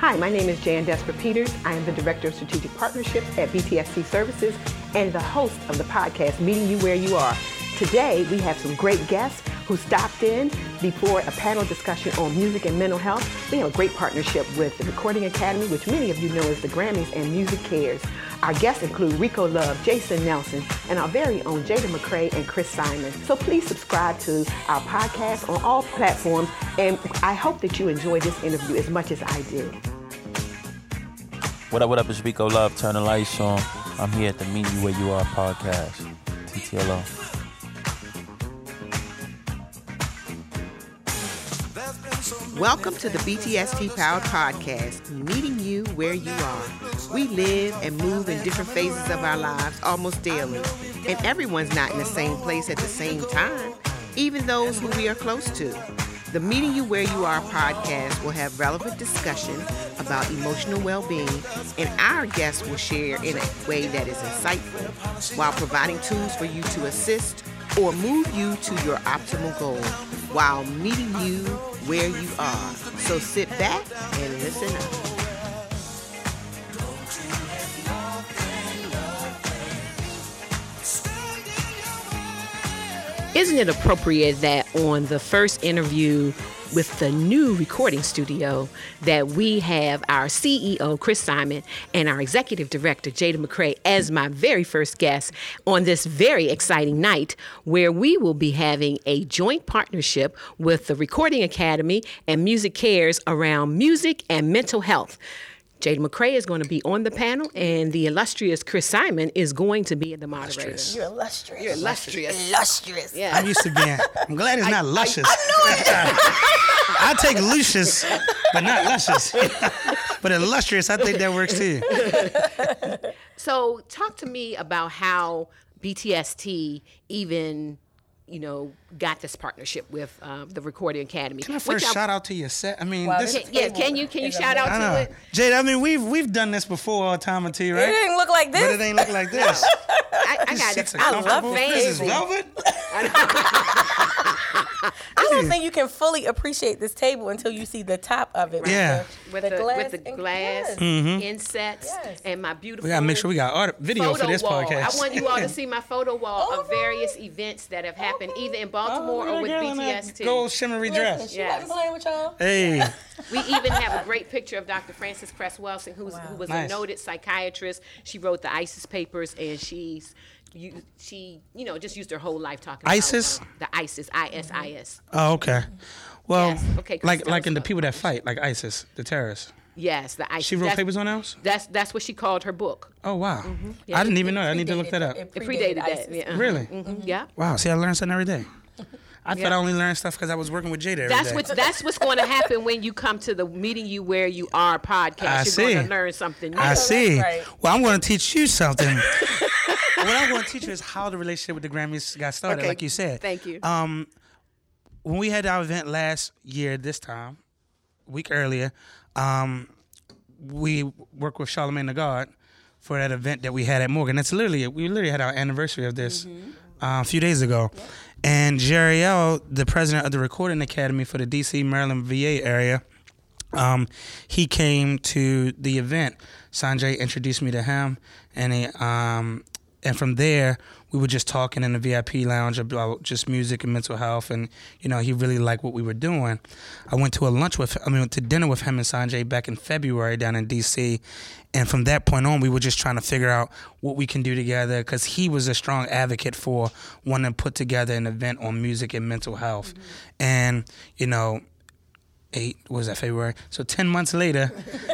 Hi, my name is Jan Desper Peters. I am the Director of Strategic Partnerships at BTST Services and the host of the podcast, Meeting You Where You Are. Today, we have some great guests who stopped in before a panel discussion on music and mental health. We have a great partnership with the Recording Academy, which many of you know as the Grammys, and Music Cares. Our guests include Rico Love, Jason Nelson, and our very own Jada McCrae and Chris Simon. So please subscribe to our podcast on all platforms, and I hope that you enjoy this interview as much as I did. What up, it's Rico Love, turn the lights on. I'm here at the Meet You Where You Are podcast, TTLO. Welcome to the BTST Powered Podcast, Meeting You Where You Are. We live and move in different phases of our lives almost daily, and everyone's not in the same place at the same time, even those who we are close to. The Meeting You Where You Are podcast will have relevant discussion about emotional well-being, and our guests will share in a way that is insightful while providing tools for you to assist or move you to your optimal goal while meeting you where you are. So sit back and listen up. Isn't it appropriate that on the first interview with the new recording studio that we have our CEO, Chris Simon, and our executive director, Jada McCrae, as my very first guest on this very exciting night where we will be having a joint partnership with the Recording Academy and Music Cares around music and mental health. Jada McCrae is going to be on the panel, and the illustrious Chris Simon is going to be the moderator. You're illustrious. You're illustrious. Illustrious. Yeah. I'm used to being. I'm glad it's not luscious. I knew it. I take Lucious, but not luscious. But illustrious, I think that works too. So talk to me about how BTST even, got this partnership with the Recording Academy. Can I first shout out to your set? I mean, this. Can you shout out to it? Jade, I mean, we've done this before all time and tea, right? It didn't look like this. But it ain't look like this. I got it. I love This is velvet. I don't think you can fully appreciate this table until you see the top of it. Right? Yeah. With the glass insets and my beautiful. We gotta make sure we got video for this wall. podcast. I want you all to see my photo wall of various events that have happened either in Baltimore or with BTST. Gold shimmery dress. She wasn't playing with y'all. Hey. We even have a great picture of Dr. Frances Cress Welsing, who was a noted psychiatrist. She wrote the ISIS papers, and she just used her whole life talking ISIS? about the ISIS, ISIS. Oh, okay. Well, Yes. Okay, like in the people that fight, like ISIS, the terrorists. Yes, the ISIS. She wrote papers on those? That's what she called her book. Oh, wow. Yeah. I didn't even know. I need to look that up. It predated that. ISIS. Yeah. Really? Yeah. Wow. See, I learn something every day. I thought I only learned stuff because I was working with Jada every day. That's what's going to happen when you come to the Meeting You Where You Are podcast. You're going to learn something new. I see. Right. Well, I'm going to teach you something. What I'm going to teach you is how the relationship with the Grammys got started, like you said. Thank you. When we had our event last year, this time, a week earlier, we worked with Charlamagne Tha God for that event that we had at Morgan. We literally had our anniversary of this a few days ago. Yep. And Jeriel, the president of the Recording Academy for the D.C., Maryland, VA area, he came to the event. Sanjay introduced me to him, and from there, we were just talking in the VIP lounge about just music and mental health, and he really liked what we were doing. I went to dinner with him and Sanjay back in February down in D.C., and from that point on, we were just trying to figure out what we can do together because he was a strong advocate for wanting to put together an event on music and mental health, and February? So 10 months later,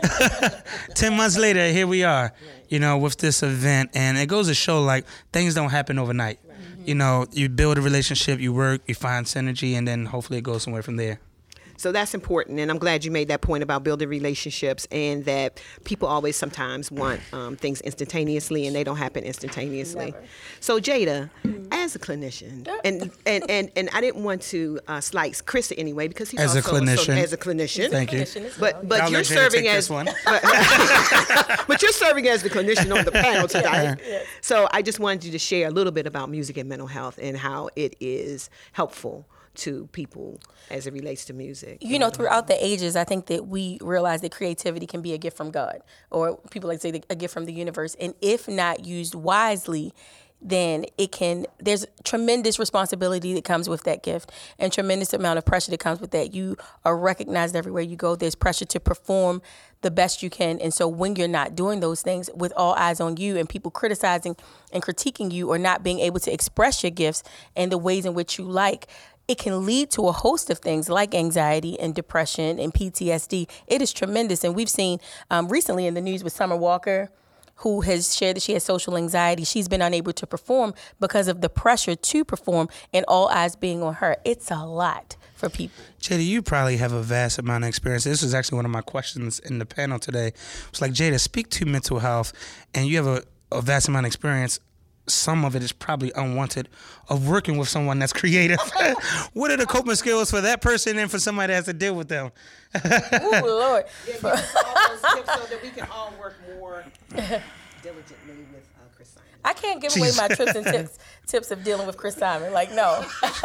here we are, with this event. And it goes to show, like, things don't happen overnight. You build a relationship, you work, you find synergy, and then hopefully it goes somewhere from there. So that's important, and I'm glad you made that point about building relationships, and that people always sometimes want things instantaneously, and they don't happen instantaneously. Never. So Jada, as a clinician, and I didn't want to slight Chris in any way because he's as a clinician. Thank you. But you're serving as but you're serving as the clinician on the panel tonight. Yes. So I just wanted you to share a little bit about music and mental health and how it is helpful to people as it relates to music? You know, throughout the ages, I think that we realize that creativity can be a gift from God, or people like to say a gift from the universe. And if not used wisely, then there's tremendous responsibility that comes with that gift and tremendous amount of pressure that comes with that. You are recognized everywhere you go. There's pressure to perform the best you can. And so when you're not doing those things with all eyes on you and people criticizing and critiquing you or not being able to express your gifts and the ways in which you like, it can lead to a host of things like anxiety and depression and PTSD. It is tremendous. And we've seen recently in the news with Summer Walker, who has shared that she has social anxiety. She's been unable to perform because of the pressure to perform and all eyes being on her. It's a lot for people. Jada, you probably have a vast amount of experience. This was actually one of my questions in the panel today. It's like, Jada, speak to mental health, and you have a vast amount of experience. Some of it is probably unwanted of working with someone that's creative. What are the coping skills for that person and for somebody that has to deal with them? Ooh, Lord. Yeah, give us all those tips so that we can all work more diligently with Chris Simon. I can't give away my trips and tips of dealing with Chris Simon. Like, no.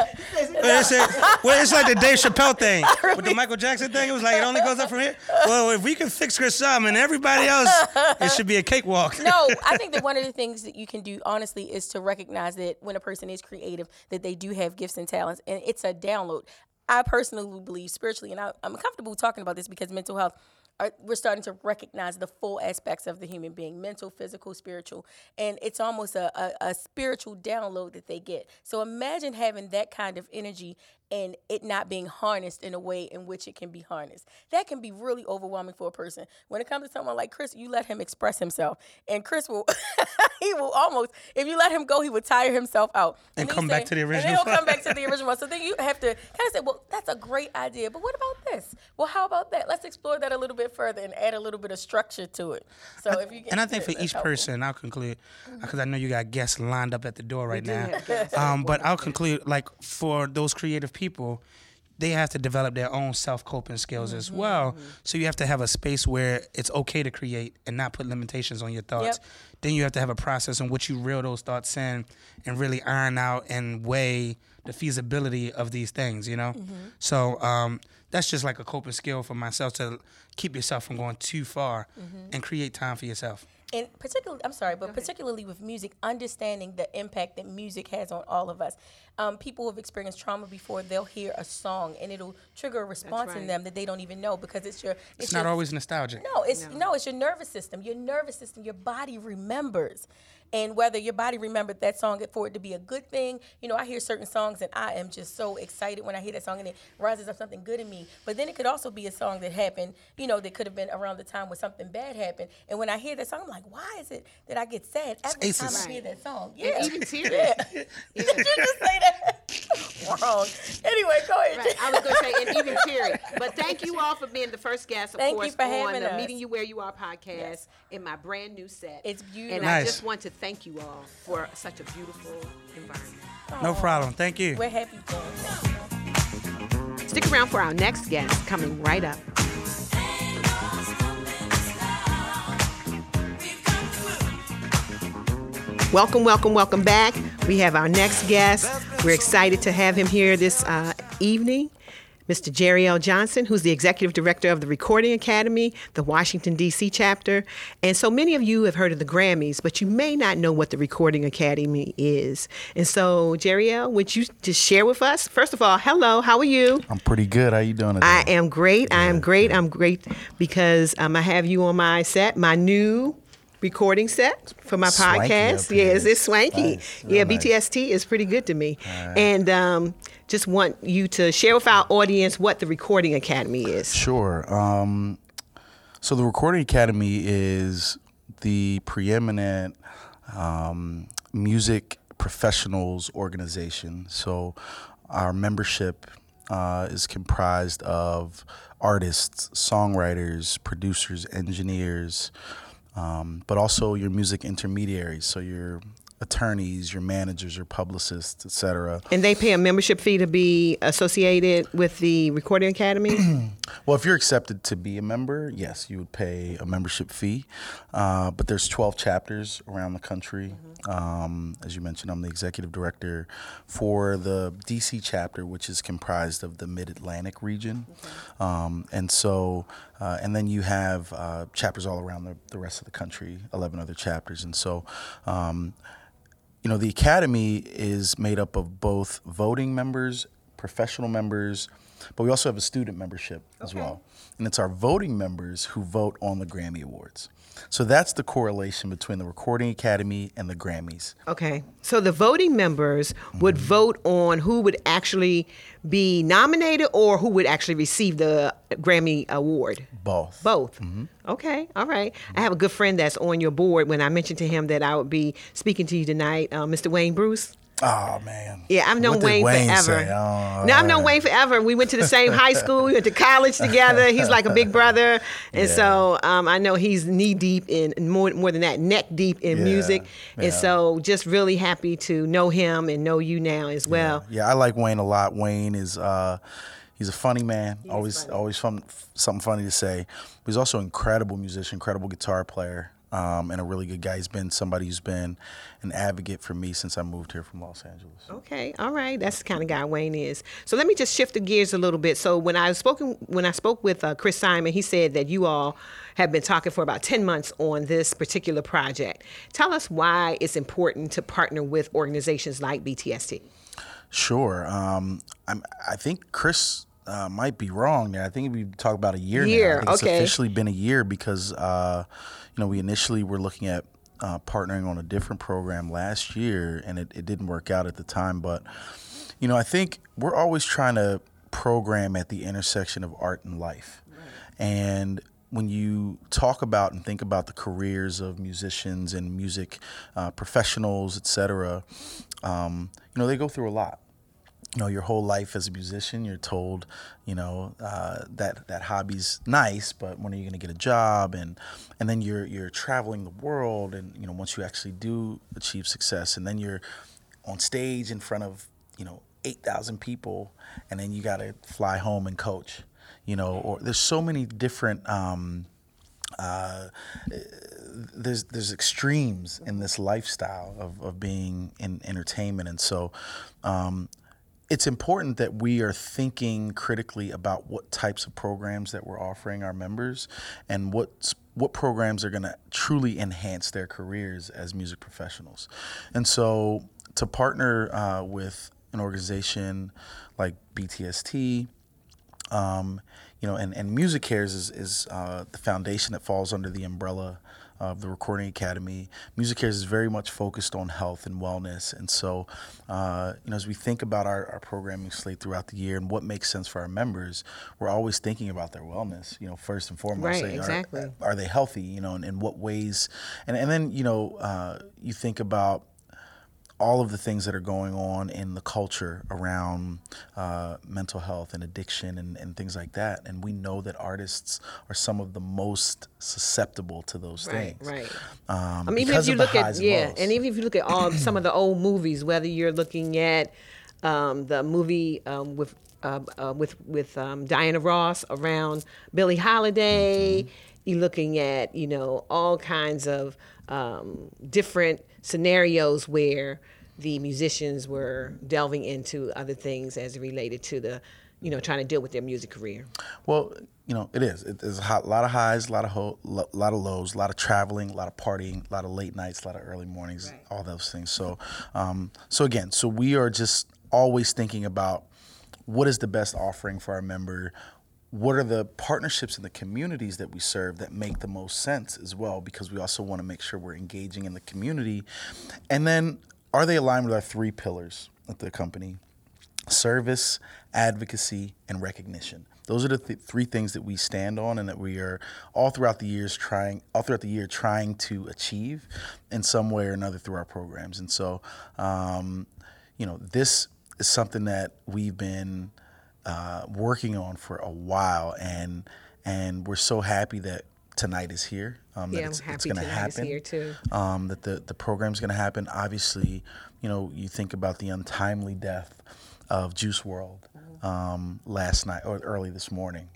It's like the Dave Chappelle thing with the Michael Jackson thing. It was like, it only goes up from here. Well, if we can fix Chris Simon, everybody else, it should be a cakewalk. No, I think that one of the things that you can do, honestly, is to recognize that when a person is creative, that they do have gifts and talents, and it's a download. I personally believe spiritually, and I'm comfortable talking about this because mental health, we're starting to recognize the full aspects of the human being, mental, physical, spiritual, and it's almost a spiritual download that they get. So imagine having that kind of energy and it not being harnessed in a way in which it can be harnessed. That can be really overwhelming for a person. When it comes to someone like Chris, you let him express himself, and Chris will, he will almost, if you let him go, he will tire himself out. And come back to the original. And then he'll come back to the original. So then you have to kind of say, well, that's a great idea, but what about this? Well, how about that? Let's explore that a little bit further and add a little bit of structure to it. So if you get and I think for each person, I'll conclude, because I know you got guests lined up at the door right now. But I'll conclude, like, for those creative people, they have to develop their own self-coping skills as well. So you have to have a space where it's okay to create and not put limitations on your thoughts. Yep. Then you have to have a process in which you reel those thoughts in and really iron out and weigh the feasibility of these things, you know? So that's just like a coping skill for myself, to keep yourself from going too far and create time for yourself. And particularly with music, understanding the impact that music has on all of us. People who have experienced trauma before, they'll hear a song and it'll trigger a response in them that they don't even know, because it's not always nostalgic. No, it's your nervous system. Your nervous system, your body remembers. And whether your body remembered that song for it to be a good thing, you know, I hear certain songs and I am just so excited when I hear that song and it rises up something good in me. But then it could also be a song that happened, you know, that could have been around the time when something bad happened. And when I hear that song, I'm like, why is it that I get sad every time I hear that song? Yeah. And even tears. Did you just say that? Wrong. Anyway, go ahead. Right. I was going to say, and even teary. But thank you all for being the first guest, of Thank course, you for on having the us. Meeting You Where You Are podcast in my brand new set. It's beautiful. And Nice. I just want to thank you all for such a beautiful environment. No problem. Thank you. We're happy to. Stick around for our next guest coming right up. Welcome back. We have our next guest. We're excited to have him here this evening. Mr. Jeriel Johnson, who's the Executive Director of the Recording Academy, the Washington, D.C. chapter. And so many of you have heard of the Grammys, but you may not know what the Recording Academy is. And so, Jeriel, would you just share with us? First of all, hello, how are you? I'm pretty good. How you doing today? I am great. I'm great because I have you on my set, my new recording set for my Swanky podcast. up here. Yes, it's swanky. Nice. Real Yeah, nice. BTST is pretty good to me. And just want you to share with our audience what the Recording Academy is. Sure. So the Recording Academy is the preeminent music professionals organization. So our membership is comprised of artists, songwriters, producers, engineers, but also your music intermediaries. So your attorneys, your managers, your publicists, etc. And they pay a membership fee to be associated with the Recording Academy? Well, if you're accepted to be a member, yes, you would pay a membership fee. But there's 12 chapters around the country. As you mentioned, I'm the executive director for the DC chapter, which is comprised of the Mid-Atlantic region. And so, and then you have chapters all around the rest of the country, 11 other chapters. And so, the Academy is made up of both voting members, professional members, but we also have a student membership as well. And it's our voting members who vote on the Grammy Awards. So that's the correlation between the Recording Academy and the Grammys. Okay. So the voting members would vote on who would actually be nominated or who would actually receive the Grammy Award? Both. Both. Okay. All right. I have a good friend that's on your board. When I mentioned to him that I would be speaking to you tonight, Mr. Wayne Bruce. Oh, man. Yeah, I've known What did Wayne forever. say? Oh, No, I've known Wayne forever. We went to the same high school. We went to college together. He's like a big brother. And so I know he's knee deep in, more than that, neck deep in music. And so just really happy to know him and know you now as well. Yeah, I like Wayne a lot. Wayne is he's a funny man. Always something funny to say. But he's also an incredible musician, incredible guitar player. And a really good guy. He's been somebody who's been an advocate for me since I moved here from Los Angeles. Okay, all right. That's the kind of guy Wayne is. So let me just shift the gears a little bit. So when I spoke with Chris Simon, he said that you all have been talking for about 10 months on this particular project. Tell us why it's important to partner with organizations like BTST. Sure. I think Chris might be wrong there. I think we talk about a year now. I think it's officially been a year because we initially were looking at partnering on a different program last year, and it didn't work out at the time. But, I think we're always trying to program at the intersection of art and life. Right. And when you talk about and think about the careers of musicians and music professionals, et cetera, they go through a lot. Your whole life as a musician, you're told, that hobby's nice, but when are you going to get a job? And then you're traveling the world, and once you actually do achieve success, and then you're on stage in front of 8,000 people, and then you got to fly home and coach. Or there's so many different. There's extremes in this lifestyle of being in entertainment, and so. It's important that we are thinking critically about what types of programs that we're offering our members and what programs are going to truly enhance their careers as music professionals. And so to partner with an organization like BTST, and MusiCares is the foundation that falls under the umbrella of the Recording Academy. MusiCares is very much focused on health and wellness. And so, as we think about our programming slate throughout the year and what makes sense for our members, we're always thinking about their wellness, first and foremost. Right, Say, exactly. Are they healthy, and in what ways? And then, you think about all of the things that are going on in the culture around mental health and addiction and things like that. And we know that artists are some of the most susceptible to those things. Right. Even if you look at and even if you look at all some of the old movies, whether you're looking at the movie with Diana Ross around Billie Holiday, you're looking at all kinds of different scenarios where the musicians were delving into other things as it related to the, trying to deal with their music career. Well, it is. There's a lot of highs, a lot of lows, a lot of traveling, a lot of partying, a lot of late nights, a lot of early mornings, right. All those things. So, so we are just always thinking about what is the best offering for our member. What are the partnerships in the communities that we serve that make the most sense as well? Because we also want to make sure we're engaging in the community. And then, are they aligned with our 3 pillars at the company? Service, advocacy, and recognition. Those are the 3 things that we stand on and that we are all throughout the year trying to achieve in some way or another through our programs. And so, this is something that we've been working on for a while, and we're so happy that tonight is here. I'm happy it's going to happen. Is here too. That the program's going to happen. Obviously, you think about the untimely death of Juice WRLD last night or early this morning.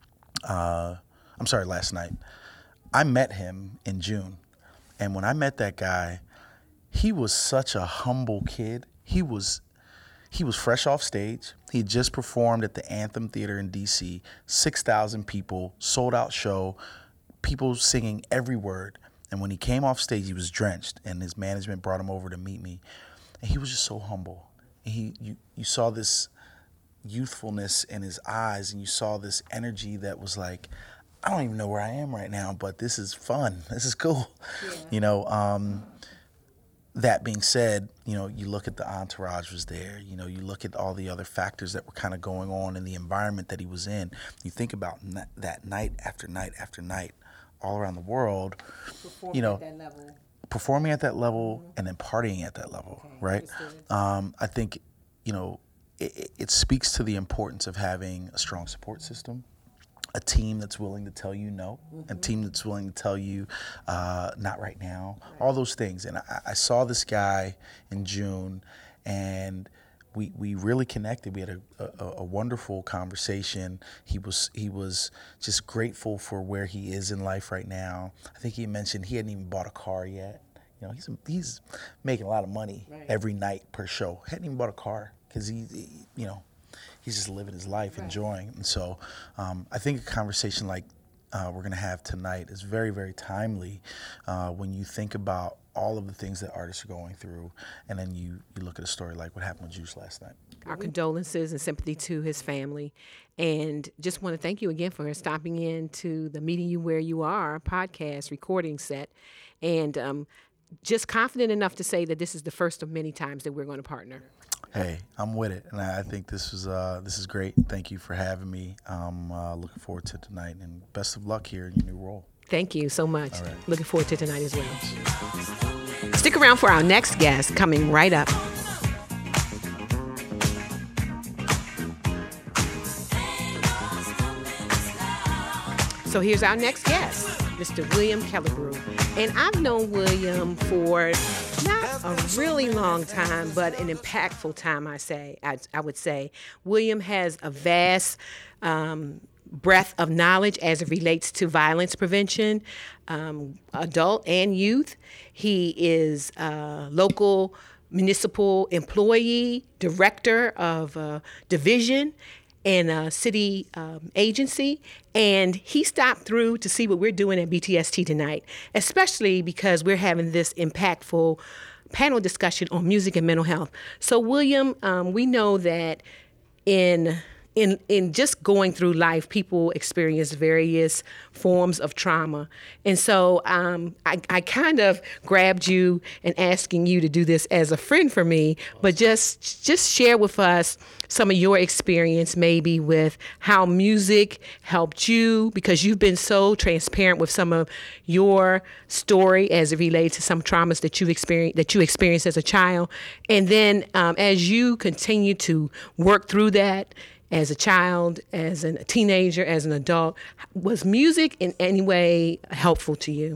Last night. I met him in June, and when I met that guy, he was such a humble kid. He was fresh off stage. He had just performed at the Anthem Theater in D.C., 6,000 people, sold-out show, people singing every word. And when he came off stage, he was drenched, and his management brought him over to meet me. And he was just so humble. And you saw this youthfulness in his eyes, and you saw this energy that was like, I don't even know where I am right now, but this is fun. This is cool. Yeah. That being said, you look at the entourage was there. You look at all the other factors that were kind of going on in the environment that he was in. You think about that night after night after night all around the world, performing at that level and then partying at that level, right? I think, it speaks to the importance of having a strong support system, a team that's willing to tell you no, a team that's willing to tell you not right now, all those things. And I saw this guy in June, and we really connected. We had a wonderful conversation. He was just grateful for where he is in life right now. I think he mentioned he hadn't even bought a car yet. He's making a lot of money every night per show. Hadn't even bought a car because he's just living his life, enjoying. And so I think a conversation like we're going to have tonight is very, very timely when you think about all of the things that artists are going through, and then you look at a story like what happened with Juice last night. Our condolences and sympathy to his family. And just want to thank you again for stopping in to the Meeting You Where You Are podcast recording set. And just confident enough to say that this is the first of many times that we're going to partner. Hey, I'm with it, and I think this is great. Thank you for having me. I'm looking forward to tonight, and best of luck here in your new role. Thank you so much. All right. Looking forward to tonight as well. Stick around for our next guest coming right up. So here's our next guest, Mr. William Killebrew. And I've known William for not a really long time, but an impactful time, I would say. William has a vast breadth of knowledge as it relates to violence prevention, adult and youth. He is a local municipal employee, director of a division in a city agency, and he stopped through to see what we're doing at BTST tonight, especially because we're having this impactful panel discussion on music and mental health. So, William, we know that in just going through life, people experience various forms of trauma. And so I kind of grabbed you and asking you to do this as a friend for me, but just share with us some of your experience maybe with how music helped you, because you've been so transparent with some of your story as it relates to some traumas that you experienced as a child. And then as you continue to work through that, as a child, as a teenager, as an adult, was music in any way helpful to you?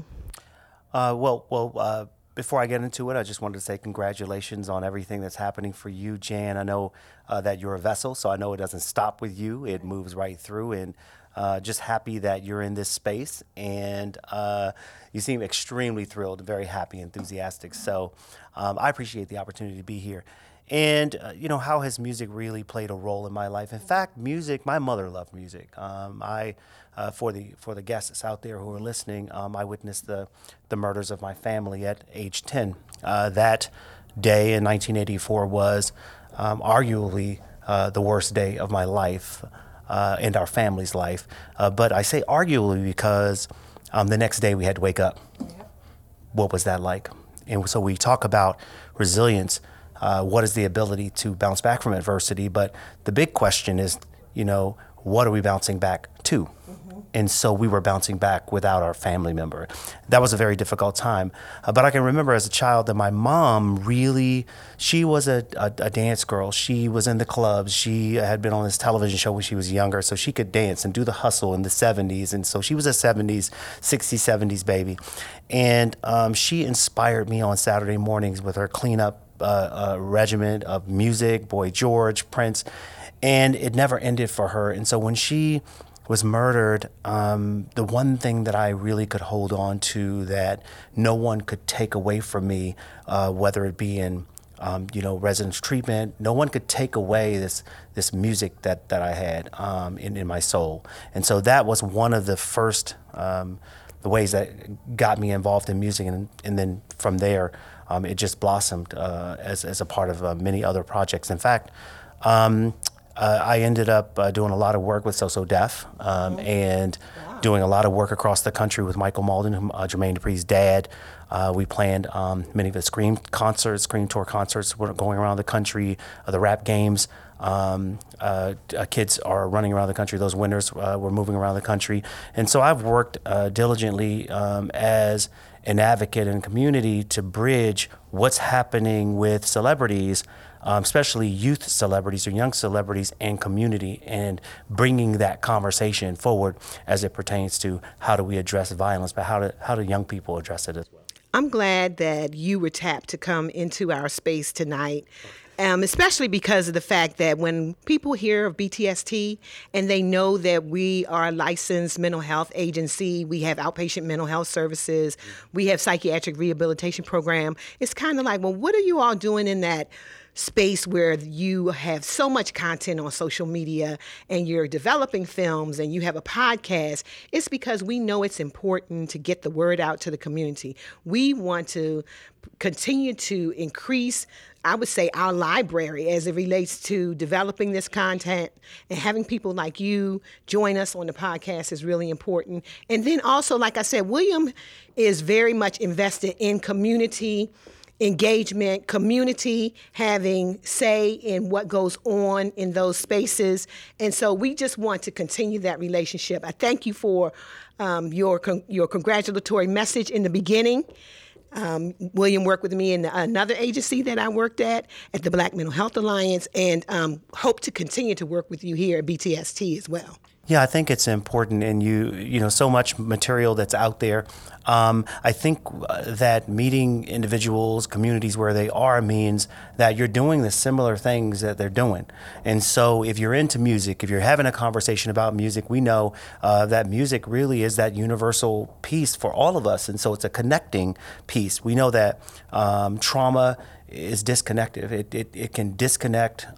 Before I get into it, I just wanted to say congratulations on everything that's happening for you, Jan. I know that you're a vessel, so I know it doesn't stop with you. It moves right through, and just happy that you're in this space. And you seem extremely thrilled, very happy, enthusiastic. So I appreciate the opportunity to be here. And, how has music really played a role in my life? In fact, my mother loved music. For the guests out there who are listening, I witnessed the murders of my family at age 10. That day in 1984 was arguably the worst day of my life and our family's life. But I say arguably because the next day we had to wake up. What was that like? And so we talk about resilience. What is the ability to bounce back from adversity? But the big question is, what are we bouncing back to? Mm-hmm. And so we were bouncing back without our family member. That was a very difficult time. But I can remember as a child that my mom she was a dance girl. She was in the clubs. She had been on this television show when she was younger, so she could dance and do the hustle in the 70s. And so she was a 60s, 70s baby. And she inspired me on Saturday mornings with her cleanup regiment of music, Boy George, Prince. And it never ended for her. And so when she was murdered, the one thing that I really could hold on to that no one could take away from me, whether it be in residence treatment, no one could take away this music that I had in my soul. And so that was one of the first the ways that got me involved in music, and then from there it just blossomed as a part of many other projects. In fact, I ended up doing a lot of work with So So Def and doing a lot of work across the country with Michael Malden, Jermaine Dupri's dad. We planned many of the Scream Tour concerts. We're going around the country, the rap games. Kids are running around the country. Those winners were moving around the country. And so I've worked diligently as an advocate in the community to bridge what's happening with celebrities, especially youth celebrities or young celebrities, and community, and bringing that conversation forward as it pertains to how do we address violence, but how do young people address it as well. I'm glad that you were tapped to come into our space tonight, especially because of the fact that when people hear of BTST and they know that we are a licensed mental health agency, we have outpatient mental health services, we have psychiatric rehabilitation program, it's kind of like, well, what are you all doing in that space where you have so much content on social media and you're developing films and you have a podcast? It's because we know it's important to get the word out to the community. We want to continue to increase, I would say, our library as it relates to developing this content, and having people like you join us on the podcast is really important. And then also, like I said, William is very much invested in community engagement, community having say in what goes on in those spaces. And so we just want to continue that relationship. I thank you for your congratulatory message in the beginning. William worked with me in another agency that I worked at the Black Mental Health Alliance, and hope to continue to work with you here at BTST as well. Yeah, I think it's important, and you know, so much material that's out there. I think that meeting individuals, communities where they are, means that you're doing the similar things that they're doing. And so if you're into music, if you're having a conversation about music, we know that music really is that universal piece for all of us. And so it's a connecting piece. We know that trauma is disconnective. It can disconnect.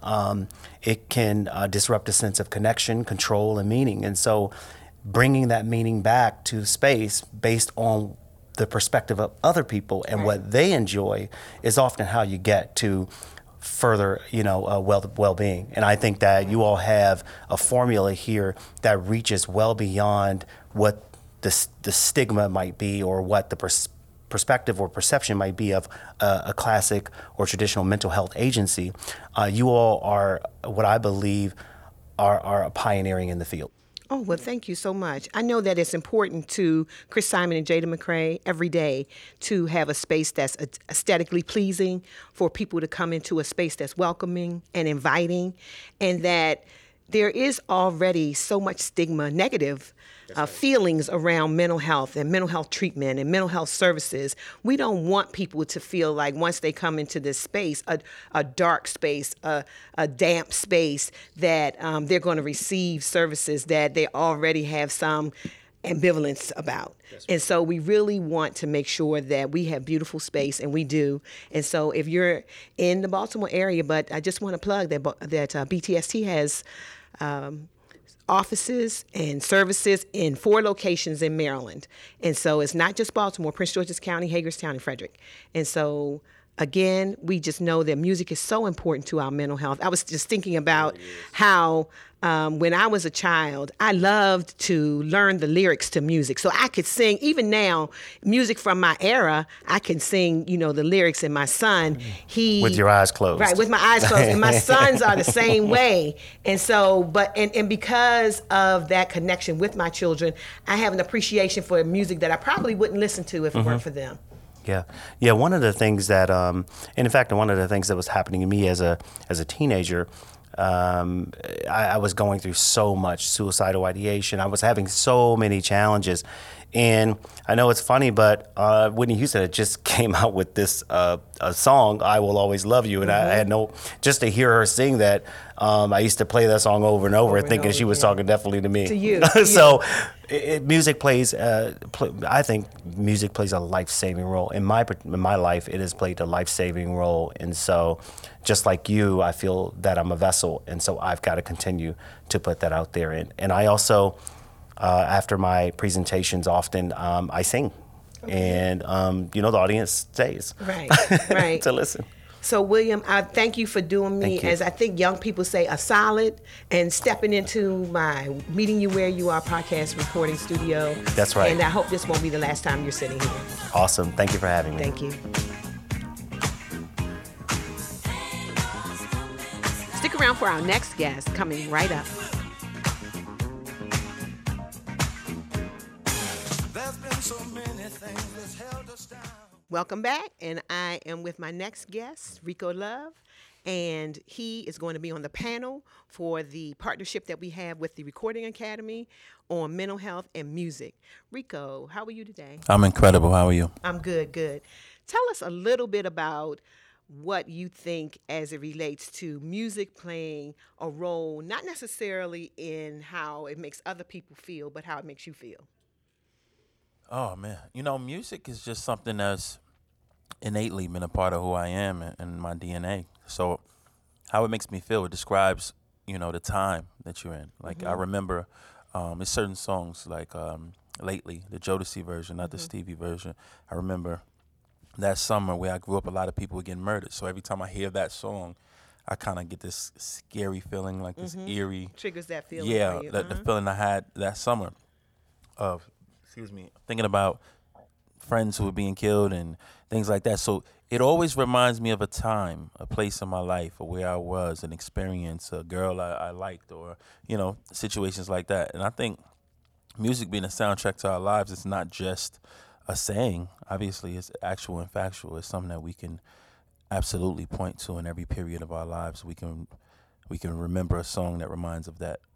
It can disrupt a sense of connection, control, and meaning. And so bringing that meaning back to space based on the perspective of other people and what they enjoy is often how you get to further, well-being. And I think that you all have a formula here that reaches well beyond what the stigma might be, or what the perspective or perception might be of a classic or traditional mental health agency. You all are what I believe are pioneering in the field. Oh, well, thank you so much. I know that it's important to Chris Simon and Jada McCrae every day to have a space that's aesthetically pleasing, for people to come into a space that's welcoming and inviting, and that there is already so much stigma, negative feelings around mental health and mental health treatment and mental health services. We don't want people to feel like once they come into this space, a dark space, a damp space, that they're going to receive services that they already have some ambivalence about. And so we really want to make sure that we have beautiful space, and we do. And so if you're in the Baltimore area, but I just want to plug that BTST has offices and services in 4 locations in Maryland. And so it's not just Baltimore, Prince George's County, Hagerstown, and Frederick. And so again, we just know that music is so important to our mental health. I was just thinking about how when I was a child, I loved to learn the lyrics to music. So I could sing, even now, music from my era, I can sing, the lyrics. And my son, with your eyes closed. Right, with my eyes closed. And my sons are the same way. And so, and because of that connection with my children, I have an appreciation for music that I probably wouldn't listen to if it weren't for them. Yeah. One of the things that, and in fact, one of the things that was happening to me as a teenager, I was going through so much suicidal ideation. I was having so many challenges. And I know it's funny, but Whitney Houston had just came out with this a song, "I Will Always Love You," and I had just to hear her sing that. I used to play that song over and over thinking she was talking definitely to me. To you. So, music plays. I think music plays a life-saving role in my life. It has played a life-saving role, and so, just like you, I feel that I'm a vessel, and so I've got to continue to put that out there. And I also. After my presentations, often I sing, and the audience stays right to listen. So, William, I thank you for doing me, as I think young people say, a solid, and stepping into my Meeting You Where You Are podcast recording studio. That's right. And I hope this won't be the last time you're sitting here. Awesome. Thank you for having me. Thank you. Stick around for our next guest coming right up. Welcome back, and I am with my next guest, Rico Love, and he is going to be on the panel for the partnership that we have with the Recording Academy on mental health and music. Rico, how are you today? I'm incredible. How are you? I'm good. Tell us a little bit about what you think as it relates to music playing a role, not necessarily in how it makes other people feel, but how it makes you feel. Oh, man. Music is just something that's innately been a part of who I am and my DNA. So how it makes me feel, it describes, the time that you're in. Like, I remember there's certain songs, like Lately, the Jodeci version, not the Stevie version. I remember that summer where I grew up, a lot of people were getting murdered. So every time I hear that song, I kind of get this scary feeling, like this eerie. Triggers that feeling. Yeah, for you. the feeling I had that summer of, thinking about friends who were being killed and things like that. So it always reminds me of a time, a place in my life, or where I was, an experience, a girl I liked, or, situations like that. And I think music being a soundtrack to our lives, it's not just a saying. Obviously, it's actual and factual. It's something that we can absolutely point to in every period of our lives. We can remember a song that reminds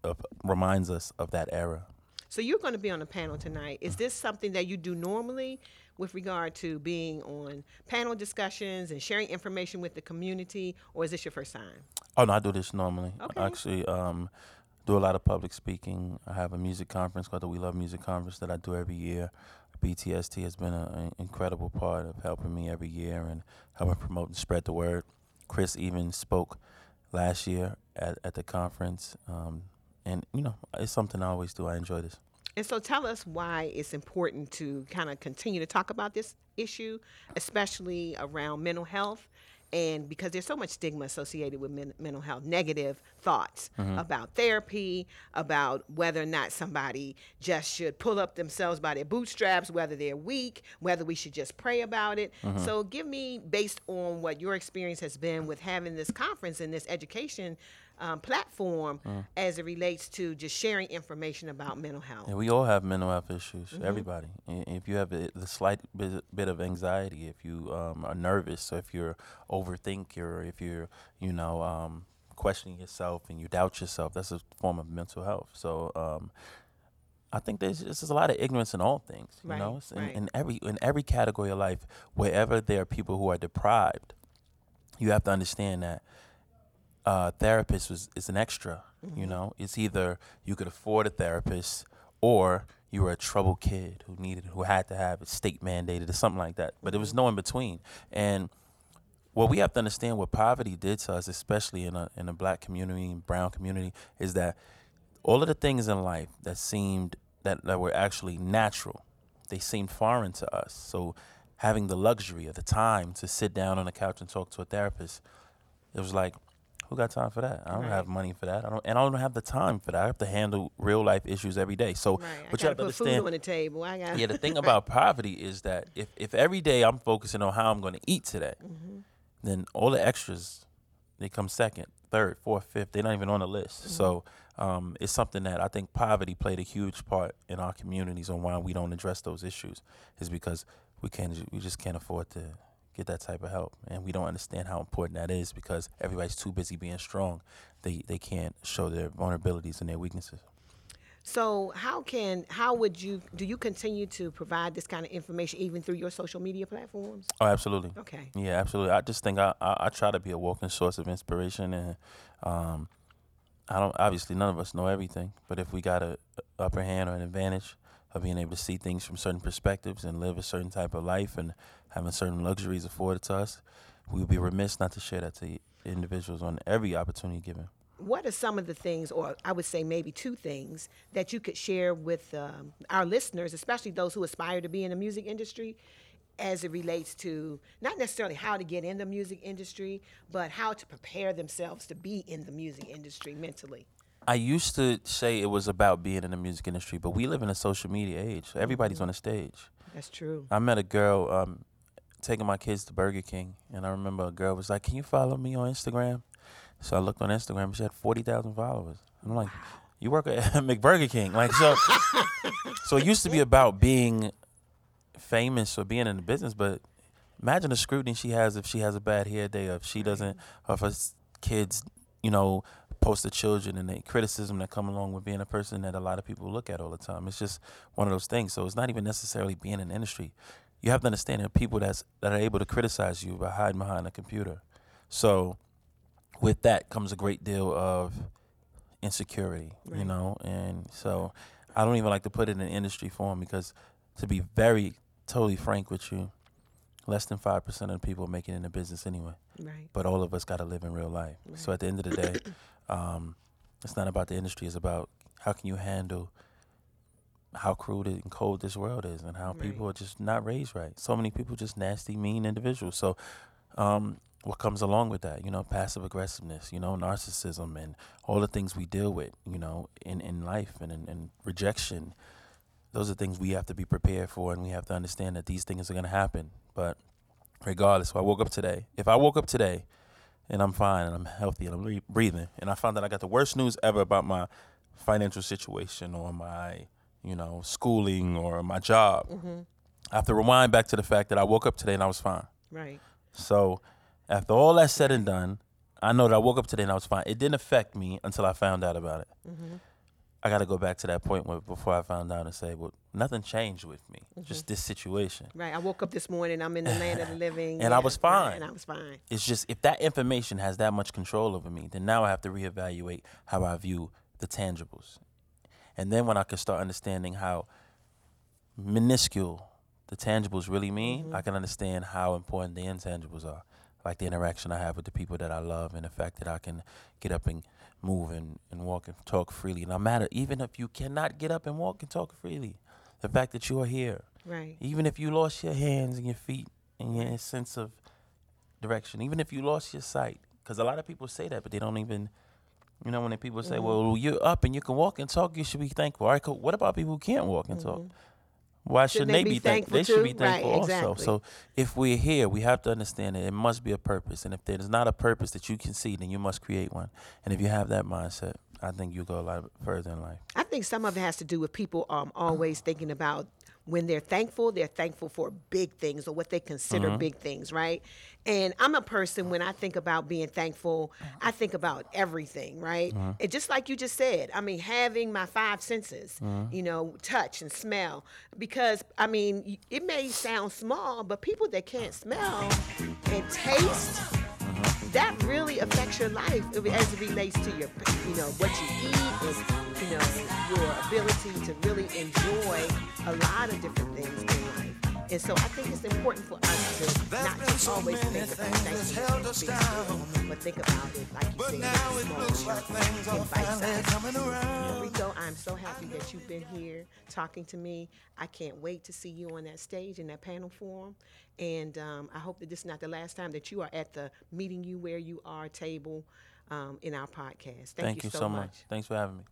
us of that era. So you're going to be on the panel tonight. Is this something that you do normally with regard to being on panel discussions and sharing information with the community, or is this your first time? Oh, no, I do this normally. Okay. I actually do a lot of public speaking. I have a music conference called the We Love Music Conference that I do every year. BTST has been an incredible part of helping me every year and helping promote and spread the word. Chris even spoke last year at the conference. And, it's something I always do. I enjoy this. And so tell us why it's important to kind of continue to talk about this issue, especially around mental health, and because there's so much stigma associated with mental health, negative thoughts about therapy, about whether or not somebody just should pull up themselves by their bootstraps, whether they're weak, whether we should just pray about it. So give me, based on what your experience has been with having this conference and this education platform as it relates to just sharing information about mental health. Yeah, we all have mental health issues, everybody. If you have the slight bit of anxiety, if you are nervous, or if you're overthinking, or if you're, questioning yourself and you doubt yourself, that's a form of mental health. So I think there's a lot of ignorance in all things, in every category of life. Wherever there are people who are deprived, you have to understand that therapist is an extra. It's either you could afford a therapist, or you were a troubled kid who had to have it state mandated or something like that. But there was no in between. And what we have to understand, what poverty did to us, especially in a black community and brown community, is that all of the things in life that seemed that were actually natural, they seemed foreign to us. So having the luxury of the time to sit down on the couch and talk to a therapist, it was like, who got time for that? I don't have money for that. I don't have the time for that. I have to handle real life issues every day. So, but you have to understand. Food on the table. The thing about poverty is that if every day I'm focusing on how I'm going to eat today, then all the extras, they come second, third, fourth, fifth. They're not even on the list. So it's something that I think poverty played a huge part in our communities on why we don't address those issues, is because we just can't afford to get that type of help, and we don't understand how important that is because everybody's too busy being strong. They can't show their vulnerabilities and their weaknesses. So do you continue to provide this kind of information even through your social media platforms? Oh, absolutely. Okay. Yeah, absolutely. I just think I try to be a walking source of inspiration, and obviously none of us know everything, but if we got a upper hand or an advantage of being able to see things from certain perspectives and live a certain type of life and having certain luxuries afforded to us, we would be remiss not to share that to individuals on every opportunity given. What are some of the things, or I would say maybe two things, that you could share with our listeners, especially those who aspire to be in the music industry, as it relates to not necessarily how to get in the music industry, but how to prepare themselves to be in the music industry mentally? I used to say it was about being in the music industry, but we live in a social media age. Everybody's on the stage. That's true. I met a girl taking my kids to Burger King, and I remember a girl was like, "Can you follow me on Instagram?" So I looked on Instagram, and she had 40,000 followers. I'm like, "You work at McBurger King?" Like, so it used to be about being famous or being in the business, but imagine the scrutiny she has if she has a bad hair day, or if she doesn't, or if her kids, post the children, and the criticism that come along with being a person that a lot of people look at all the time. It's just one of those things. So it's not even necessarily being in the industry. You have to understand there are people that are able to criticize you by hiding behind a computer. So with that comes a great deal of insecurity, and so I don't even like to put it in industry form because, to be totally frank with you, less than 5% of the people make it in the business anyway. Right. But all of us got to live in real life. Right. So at the end of the day, it's not about the industry. It's about how can you handle how crude and cold this world is, and how people are just not raised right. So many people just nasty, mean individuals. So what comes along with that? Passive aggressiveness, narcissism, and all the things we deal with, in life, and in rejection. Those are things we have to be prepared for, and we have to understand that these things are going to happen. But regardless, if I woke up today and I'm fine and I'm healthy and I'm breathing, and I found that I got the worst news ever about my financial situation or my, schooling or my job, I have to rewind back to the fact that I woke up today and I was fine. Right. So after all that's said and done, I know that I woke up today and I was fine. It didn't affect me until I found out about it. I got to go back to that point before I found out and say, well, nothing changed with me, just this situation. Right. I woke up this morning, I'm in the land of the living. And I was fine. Right, and I was fine. It's just, if that information has that much control over me, then now I have to reevaluate how I view the tangibles. And then when I can start understanding how minuscule the tangibles really mean, I can understand how important the intangibles are. Like the interaction I have with the people that I love, and the fact that I can get up and move and walk and talk freely. No matter, even if you cannot get up and walk and talk freely, the fact that you are here. Right. Even if you lost your hands and your feet and your sense of direction, even if you lost your sight, because a lot of people say that, but they don't even, when people say, well, you're up and you can walk and talk, you should be thankful. All right, cool. What about people who can't walk and talk? Why shouldn't they be thankful? They should be thankful also. Exactly. So if we're here, we have to understand that it must be a purpose. And if there's not a purpose that you can see, then you must create one. And if you have that mindset, I think you'll go a lot further in life. I think some of it has to do with people always thinking about when they're thankful for big things or what they consider big things, right? And I'm a person, when I think about being thankful, I think about everything, right? And just like you just said, having my 5 senses, touch and smell, because, it may sound small, but people that can't smell and taste, that really affects your life as it relates to your, what you eat and, your ability to really enjoy a lot of different things in life. And so I think it's important for us to not just always think about Thanksgiving, but think about it, like you said, in bite-sized. Rico, I'm so happy that you've been here talking to me. I can't wait to see you on that stage in that panel forum. And I hope that this is not the last time that you are at the Meeting You Where You Are table in our podcast. Thank you so much. Thanks for having me.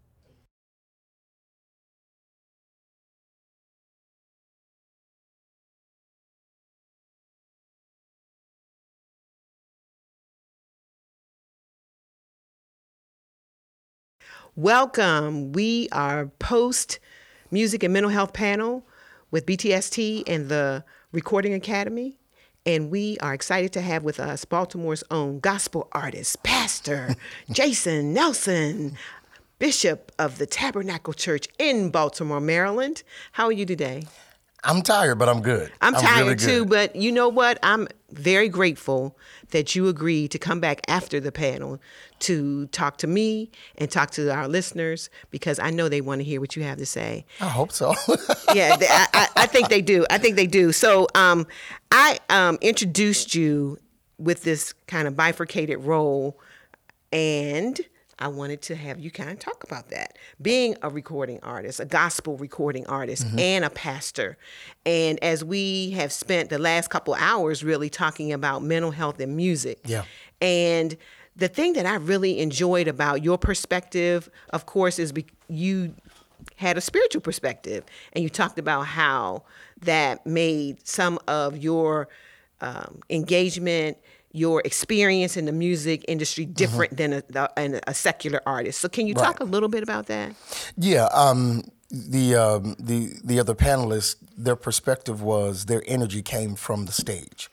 Welcome. We are post Music and Mental Health panel with BTST and the Recording Academy. And we are excited to have with us Baltimore's own gospel artist, Pastor Jason Nelson, Bishop of the Tabernacle Church in Baltimore, Maryland. How are you today? I'm tired, but I'm good. I'm tired really too, but you know what? I'm very grateful that you agreed to come back after the panel to talk to me and talk to our listeners, because I know they want to hear what you have to say. I hope so. Yeah, I think they do. I think they do. So I introduced you with this kind of bifurcated role, and I wanted to have you kind of talk about that. Being a recording artist, a gospel recording artist, and a pastor. And as we have spent the last couple hours really talking about mental health and music. Yeah. And the thing that I really enjoyed about your perspective, of course, is you had a spiritual perspective. And you talked about how that made some of your engagement, your experience in the music industry different than a secular artist. So can you talk a little bit about that? Yeah. The other panelists, their perspective was their energy came from the stage,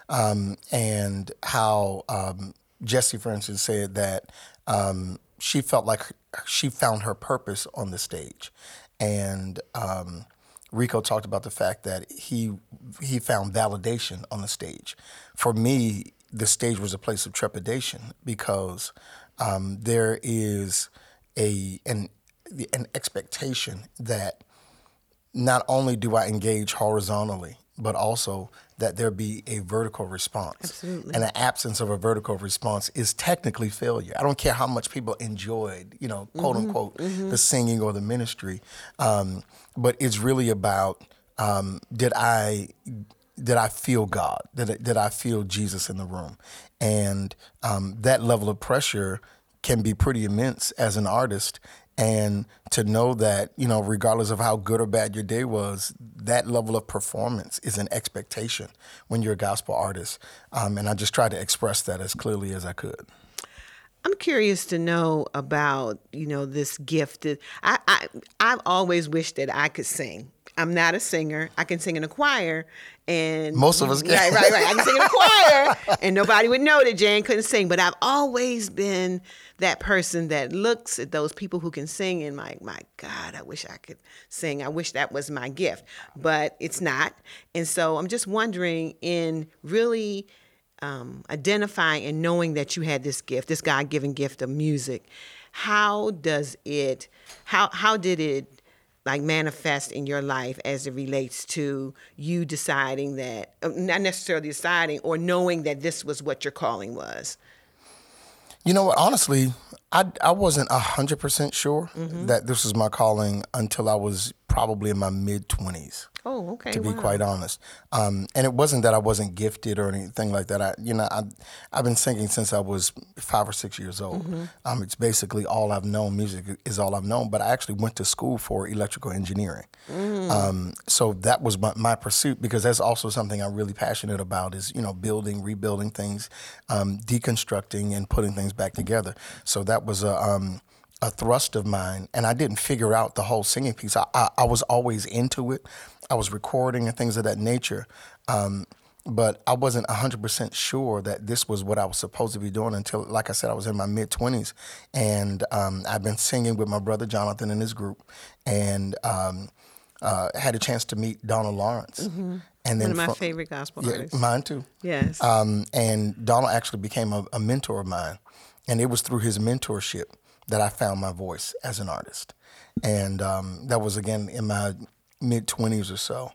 and how Jessie, for instance, said that she felt like she found her purpose on the stage, and Rico talked about the fact that he found validation on the stage. For me, the stage was a place of trepidation, because there is an expectation that not only do I engage horizontally, but also that there be a vertical response. Absolutely. And an absence of a vertical response is technically failure. I don't care how much people enjoyed, quote unquote, the singing or the ministry, but it's really about did I feel God? Did I feel Jesus in the room? And that level of pressure can be pretty immense as an artist. And to know that, regardless of how good or bad your day was, that level of performance is an expectation when you're a gospel artist. And I just tried to express that as clearly as I could. I'm curious to know about, this gift. I've always wished that I could sing. I'm not a singer. I can sing in a choir, and most of us can. Right. I can sing in a choir, and nobody would know that Jan couldn't sing. But I've always been that person that looks at those people who can sing and like, my God, I wish I could sing. I wish that was my gift, but it's not. And so I'm just wondering, in really identifying and knowing that you had this gift, this God-given gift of music, how did it manifest in your life as it relates to you deciding that, not necessarily deciding, or knowing that this was what your calling was? You know what? Honestly, I wasn't 100% sure that this was my calling until I was probably in my mid-20s. Oh, okay. To be quite honest, and it wasn't that I wasn't gifted or anything like that. I've been singing since I was 5 or 6 years old. It's basically all I've known. Music is all I've known. But I actually went to school for electrical engineering. So that was my pursuit, because that's also something I'm really passionate about. Is building, rebuilding things, deconstructing, and putting things back together. So that was a thrust of mine, and I didn't figure out the whole singing piece. I was always into it. I was recording and things of that nature, but I wasn't 100% sure that this was what I was supposed to be doing until, like I said, I was in my mid-20s, and I've been singing with my brother Jonathan and his group, and had a chance to meet Donald Lawrence. And then one of my favorite gospel artists. Mine too. Yes. And Donald actually became a mentor of mine, and it was through his mentorship that I found my voice as an artist. And that was, again, in my mid-20s or so.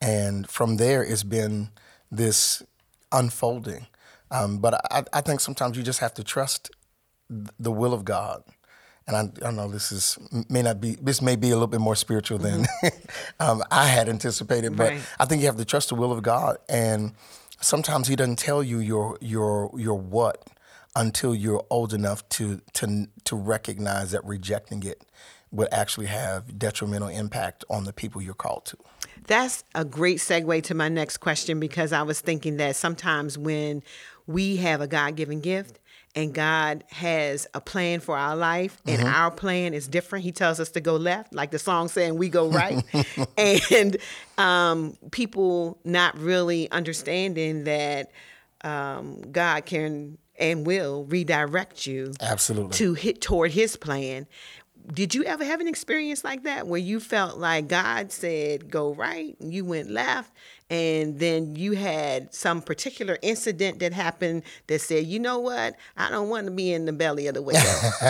And from there, it's been this unfolding. But I think sometimes you just have to trust the will of God. And I know this may be a little bit more spiritual than I had anticipated, but right. I think you have to trust the will of God. And sometimes He doesn't tell you your what until you're old enough to recognize that rejecting it would actually have detrimental impact on the people you're called to. That's a great segue to my next question, because I was thinking that sometimes when we have a God-given gift and God has a plan for our life and our plan is different, He tells us to go left, like the song saying we go right. And people not really understanding that God can and will redirect you absolutely toward His plan. Did you ever have an experience like that where you felt like God said go right and you went left, and then you had some particular incident that happened that said, you know what, I don't want to be in the belly of the whale?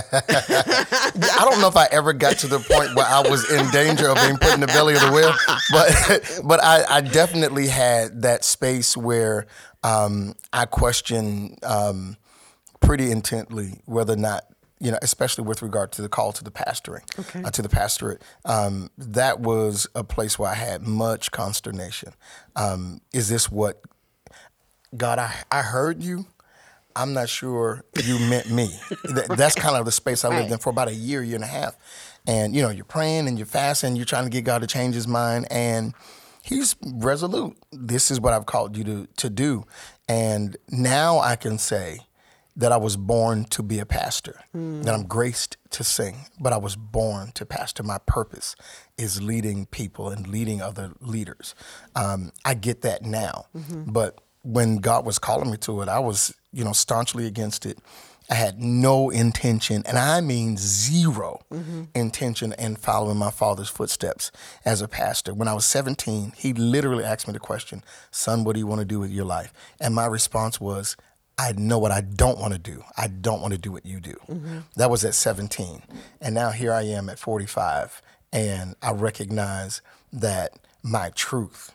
I don't know if I ever got to the point where I was in danger of being put in the belly of the whale, but I definitely had that space where I questioned pretty intently whether or not, especially with regard to the call to the pastoring, to the pastorate, that was a place where I had much consternation. Is this what, God, I heard you. I'm not sure you meant me. That's kind of the space I lived in for about a year and a half. And, you're praying and you're fasting, you're trying to get God to change His mind, and He's resolute. This is what I've called you to do. And now I can say that I was born to be a pastor, that I'm graced to sing, but I was born to pastor. My purpose is leading people and leading other leaders. I get that now. But when God was calling me to it, I was, staunchly against it. I had no intention, and I mean zero intention in following my father's footsteps as a pastor. When I was 17, he literally asked me the question, son, what do you want to do with your life? And my response was, I know what I don't want to do. I don't want to do what you do. That was at 17. And now here I am at 45, and I recognize that my truth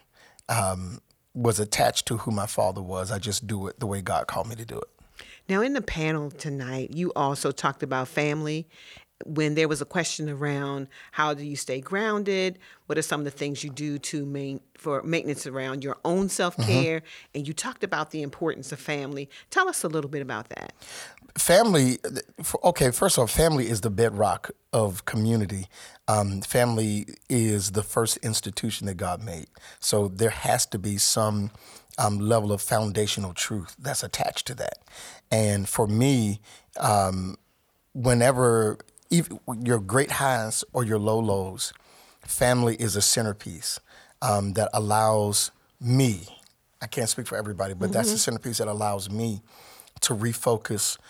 was attached to who my father was. I just do it the way God called me to do it. Now, in the panel tonight, you also talked about family. When there was a question around how do you stay grounded, what are some of the things you do for maintenance around your own self-care, and you talked about the importance of family. Tell us a little bit about that. Family, first of all, family is the bedrock of community. Family is the first institution that God made. So there has to be some level of foundational truth that's attached to that. And for me, whenever your great highs or your low lows, family is a centerpiece that allows me, I can't speak for everybody, but that's the centerpiece that allows me to refocus.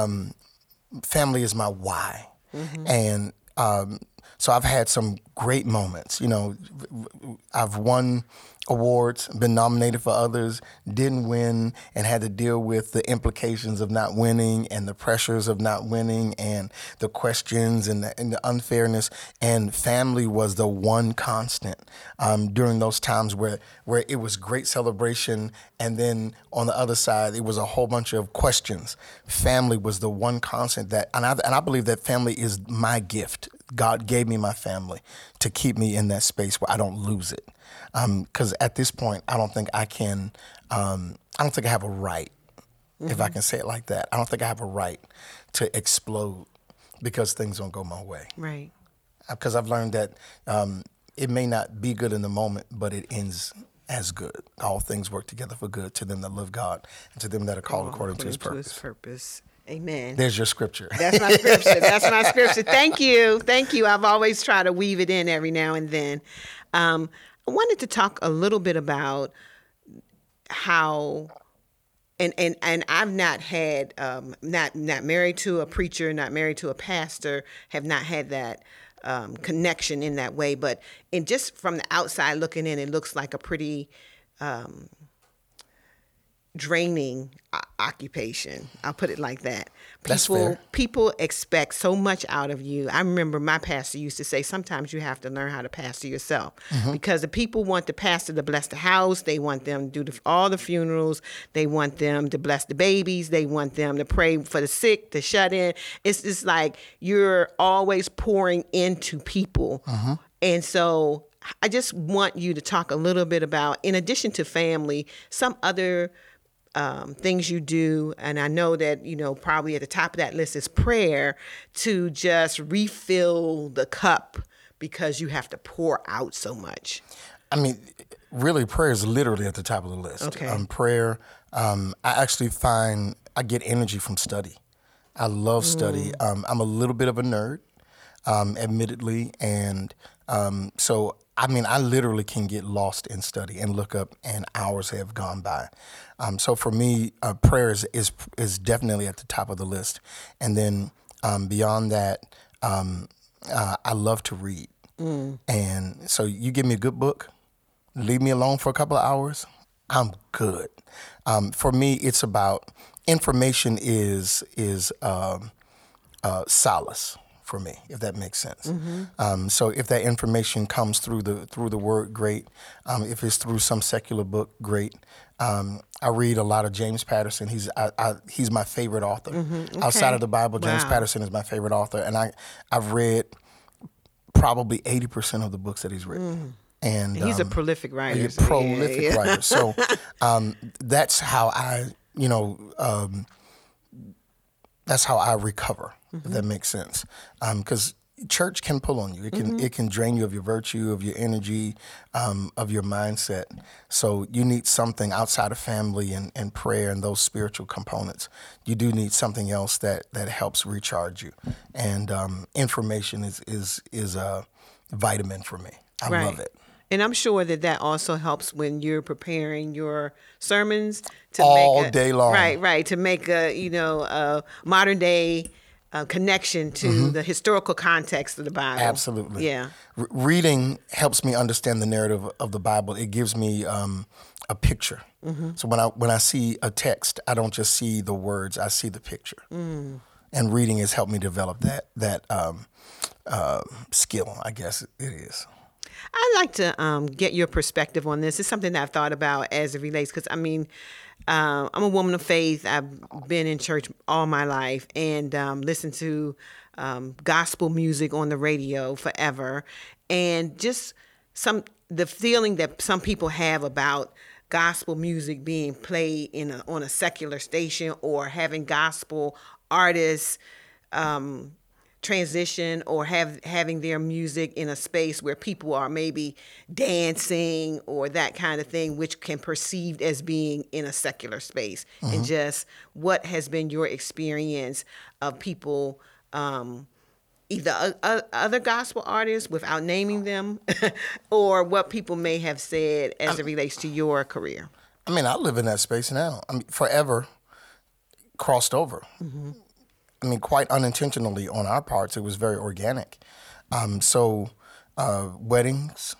Family is my why. And so I've had some great moments. I've won awards, been nominated for others, didn't win, and had to deal with the implications of not winning and the pressures of not winning and the questions and the unfairness. And family was the one constant during those times where it was great celebration, and then on the other side it was a whole bunch of questions. Family was the one constant and I believe that family is my gift. God gave me my family to keep me in that space where I don't lose it. Because at this point, I don't think I can. I don't think I have a right, if I can say it like that. I don't think I have a right to explode because things don't go my way. Right. Because I've learned that it may not be good in the moment, but it ends as good. All things work together for good to them that love God and to them that are called according to His purpose. Amen. There's your scripture. That's my scripture. That's my scripture. Thank you. I've always tried to weave it in every now and then. I wanted to talk a little bit about how, and I've not had, not married to a preacher, not married to a pastor, have not had that connection in that way. But just from the outside looking in, it looks like a pretty draining occupation. I'll put it like that. That's fair. People expect so much out of you. I remember my pastor used to say, sometimes you have to learn how to pastor yourself, because the people want the pastor to bless the house. They want them to do all the funerals. They want them to bless the babies. They want them to pray for the sick, the shut in. It's just like you're always pouring into people. And so I just want you to talk a little bit about, in addition to family, some other things you do. And I know that, probably at the top of that list is prayer, to just refill the cup because you have to pour out so much. I mean, really, prayer is literally at the top of the list. Okay. Prayer, I actually find I get energy from study. I love study. I'm a little bit of a nerd, admittedly. And so, I literally can get lost in study and look up, and hours have gone by. So for me, prayer is definitely at the top of the list. And then beyond that, I love to read. And so you give me a good book, leave me alone for a couple of hours, I'm good. For me, it's about information is solace for me, if that makes sense. So if that information comes through the word, great. If it's through some secular book, great. I read a lot of James Patterson. He's my favorite author. Okay. Outside of the Bible, James Patterson is my favorite author, and I've read probably 80% of the books that he's written. And he's a prolific writer. He's a prolific writer. So that's how I, that's how I recover, if that makes sense. Because church can pull on you. It can drain you of your virtue, of your energy, of your mindset. So you need something outside of family and prayer and those spiritual components. You do need something else that helps recharge you. And information is a vitamin for me. I love it. And I'm sure that also helps when you're preparing your sermons day long. Right, to make a modern day connection to the historical context of the Bible. Absolutely. Yeah. Reading helps me understand the narrative of the Bible. It gives me a picture. So when I see a text, I don't just see the words, I see the picture. And reading has helped me develop that skill, I guess it is. I'd like to get your perspective on this. It's something that I've thought about as it relates, because I'm a woman of faith. I've been in church all my life and listened to gospel music on the radio forever, and just the feeling that some people have about gospel music being played on a secular station, or having gospel artists transition, or having their music in a space where people are maybe dancing or that kind of thing, which can perceived as being in a secular space. And just what has been your experience of people, either other gospel artists, without naming them, or what people may have said as it relates to your career? I live in that space now. Forever crossed over. Quite unintentionally on our parts, it was very organic. So weddings,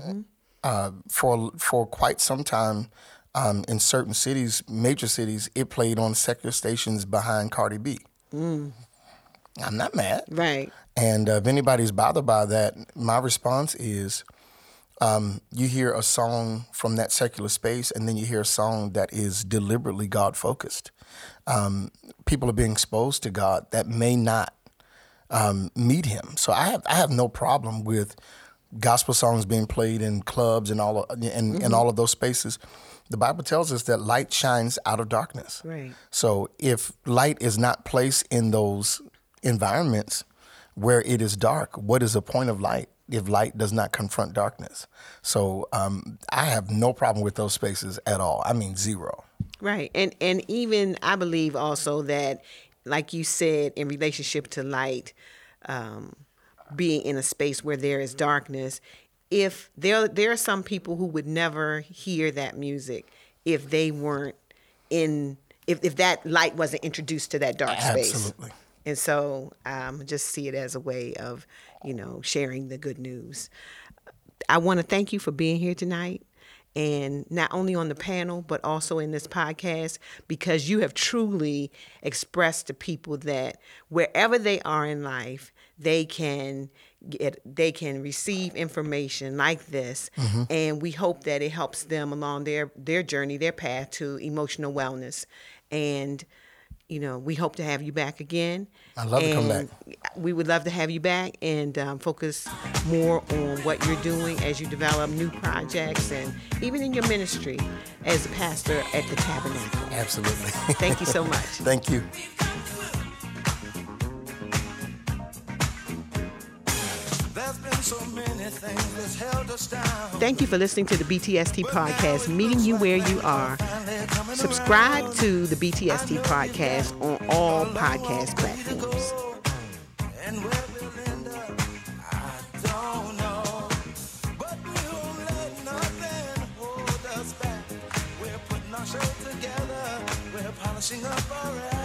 for quite some time, in certain cities, major cities, it played on secular stations behind Cardi B. I'm not mad. Right. And if anybody's bothered by that, my response is, you hear a song from that secular space, and then you hear a song that is deliberately God-focused. People are being exposed to God that may not meet him. So I have no problem with gospel songs being played in clubs and all of those spaces. The Bible tells us that light shines out of darkness. Right. So if light is not placed in those environments where it is dark, what is the point of light if light does not confront darkness? So I have no problem with those spaces at all. Zero. Right. And even I believe also that, like you said, in relationship to light, being in a space where there is darkness, if there are some people who would never hear that music if they weren't if that light wasn't introduced to that dark space. Absolutely. And so just see it as a way of, sharing the good news. I want to thank you for being here tonight. and not only on the panel, but also in this podcast, because you have truly expressed to people that wherever they are in life, they can receive information like this, and we hope that it helps them along their journey, their path to emotional wellness. And we hope to have you back again. I'd love to come back. We would love to have you back and focus more on what you're doing as you develop new projects and even in your ministry as a pastor at the Tabernacle. Absolutely. Thank you so much. Thank you. Thank you for listening to the BTST Podcast, meeting you where you are. Subscribe to the BTST Podcast on all podcast platforms. Polishing up our